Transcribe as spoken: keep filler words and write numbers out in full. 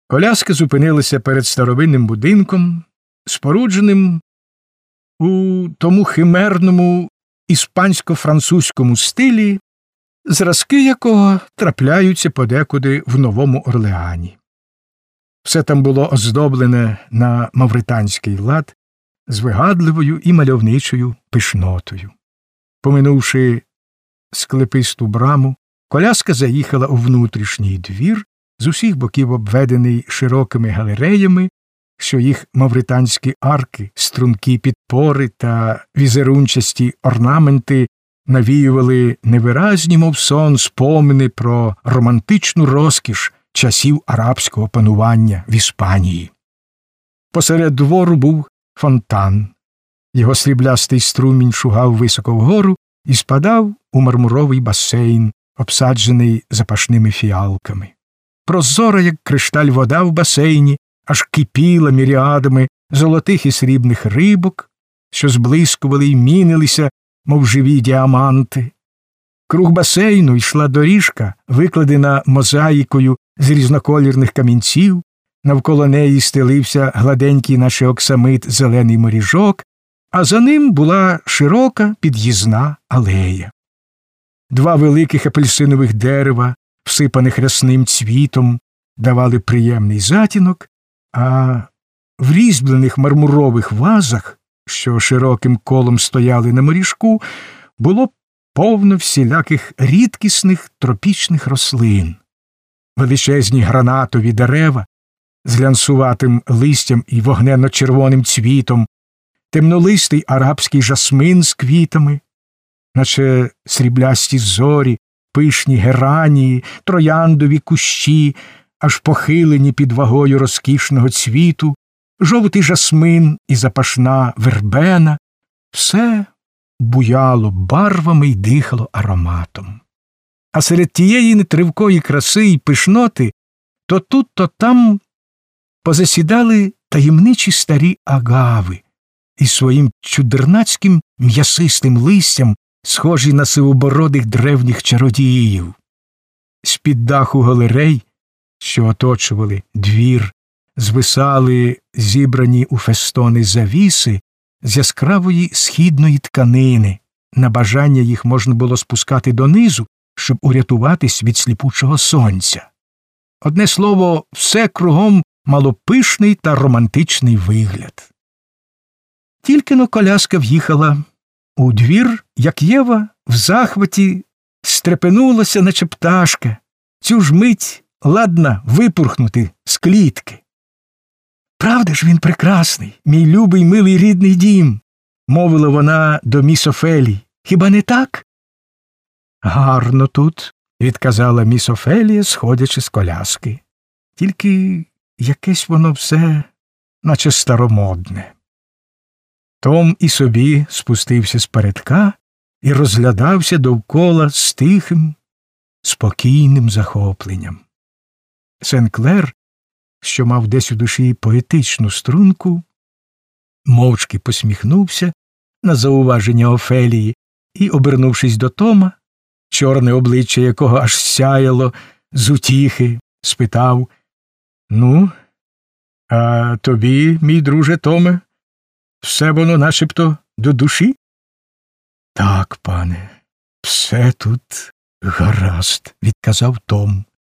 Коляска зупинилася перед старовинним будинком, спорудженим у тому химерному іспансько-французькому стилі, зразки якого трапляються подекуди в Новому Орлеані. Все там було оздоблене на мавританський лад з вигадливою і мальовничою пишнотою. Поминувши склеписту браму, коляска заїхала у внутрішній двір, з усіх боків обведений широкими галереями, що їх мавританські арки, стрункі підпори та візерунчасті орнаменти навіювали невиразні, мов сон, спомини про романтичну розкіш часів арабського панування в Іспанії. Посеред двору був фонтан. Його сріблястий струмінь шугав високо вгору і спадав у мармуровий басейн, обсаджений запашними фіалками. Прозора, як кришталь, вода в басейні аж кипіла міріадами золотих і срібних рибок, що зблискували й мінилися, мов живі діаманти. Круг басейну йшла доріжка, викладена мозаїкою з різноколірних камінців, навколо неї стелився гладенький, наче оксамит, зелений моріжок, а за ним була широка під'їзна алея. Два великих апельсинових дерева, всипаних рясним цвітом, давали приємний затінок, а в різьблених мармурових вазах, що широким колом стояли на моріжку, було повно всіляких рідкісних тропічних рослин. Величезні гранатові дерева з глянцюватим листям і вогненно-червоним цвітом, темнолистий арабський жасмин з квітами, наче сріблясті зорі, пишні геранії, трояндові кущі, аж похилені під вагою розкішного цвіту, жовтий жасмин і запашна вербена – все буяло барвами й дихало ароматом. А серед тієї нетривкої краси й пишноти то тут, то там позасідали таємничі старі агави із своїм чудернацьким м'ясистим листям, схожі на сивобородих древніх чародіїв. З-під даху галерей, що оточували двір, звисали зібрані у фестони завіси з яскравої східної тканини. На бажання їх можна було спускати донизу, щоб урятуватись від сліпучого сонця. Одне слово, все кругом мало пишний та романтичний вигляд. Тільки-но коляска в'їхала у двір, як Єва в захваті стрепенулася, наче пташка, цю ж мить ладна випурхнути з клітки. «Правда ж він прекрасний, мій любий, милий, рідний дім?» – мовила вона до міс Офелії. «Хіба не так?» «Гарно тут», – відказала міс Офелія, сходячи з коляски. «Тільки якесь воно все, наче старомодне». Том і собі спустився з передка і розглядався довкола з тихим, спокійним захопленням. Сен-Клер, що мав десь у душі поетичну струнку, мовчки посміхнувся на зауваження Офелії і, обернувшись до Тома, чорне обличчя якого аж сяяло з утіхи, спитав: «Ну, а тобі, мій друже Томе, все воно начебто до душі?» «Так, пане, все тут гаразд», – відказав Том.